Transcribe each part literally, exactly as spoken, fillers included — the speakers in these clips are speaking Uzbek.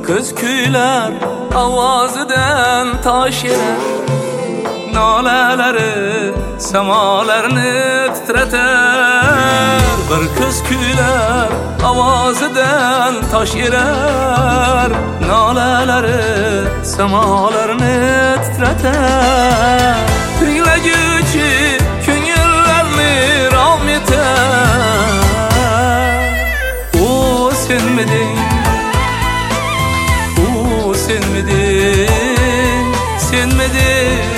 kız kuylar ovozidan toshirar, nolalari samalarni titratar. Bir kız kuylar ovozidan tosh yerar, nolalari samalarni titratar. Tinglaguchi ko'ngillarni rom etar. O senmiding, o senmiding, senmiding.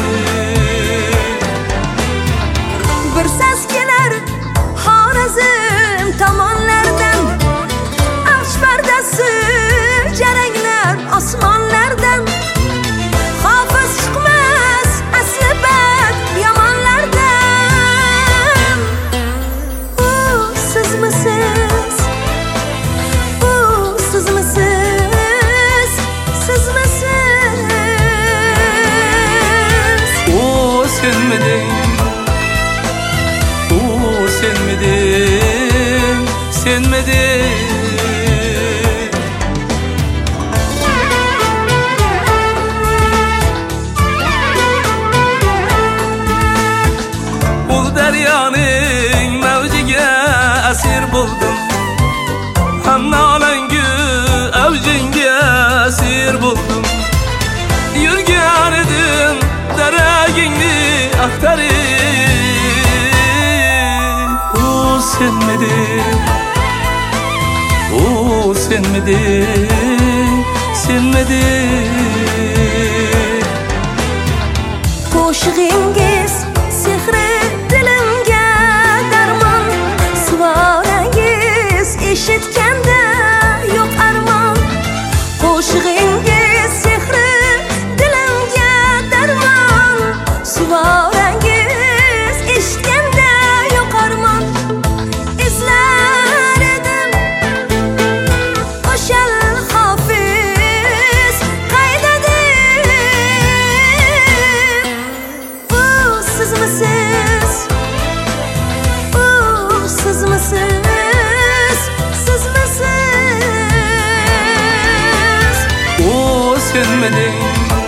Bir ses kelar Xorazm tomonlardan, arsh pardasi jaranglar osmonlardan. Hofiz chiqmas asli bad yomonlardan. U sizmisiz, u sizmisiz, sizmisiz. O senmiding, senmiding, senmiding. Bu daryoning mavjiga asir bo'ldim, hamma olangu avjingga asir bo'ldim. Yurgan edim daragingni axtarib. Senmiding, o senmiding, senmiding. Qo'shig'ingiz sehri dilimga darmon, suvorangiz eshitganda yo'q armon. Qo'shig'ingiz sehri dilimga darmon, suvorangiz eshitganda yo'q armon. Senmiding,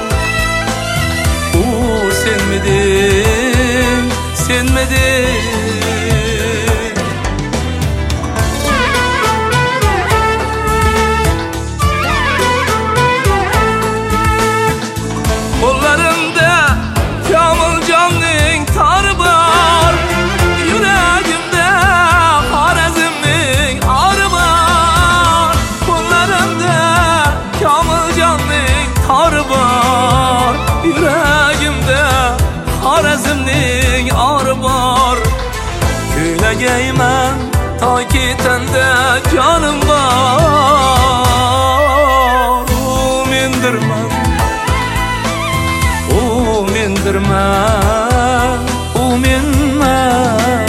o senmiding, senmiding. Qo'llarimda Komiljonning tori bor, yuragimda Xorazmning ori bor. Qo'llarimda Komiljonning tori bor, yuragimda Xorazmning ori bor. Kuylagayman toki tanda jonim bor. U mendirman, u mendirman, u menman.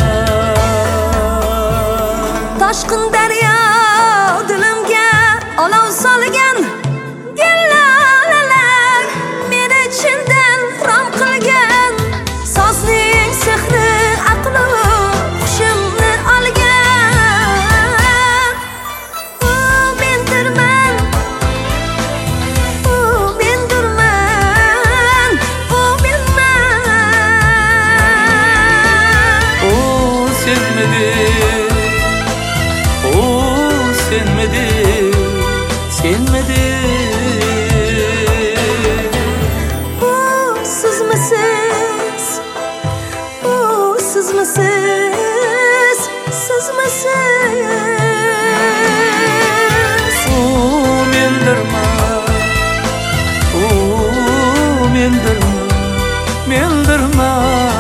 Toshqin daryo dilimga olov solgan, gillalalar meni chindan rom qilgan. Sozning sehri aqli hushimni olgan. U mendirman, u mendirman, u menman. O senmiding, o senmiding, senmiding. U sizmisiz, u sizmisiz, sizmisiz. O mendirman, o mendirman, mendirman.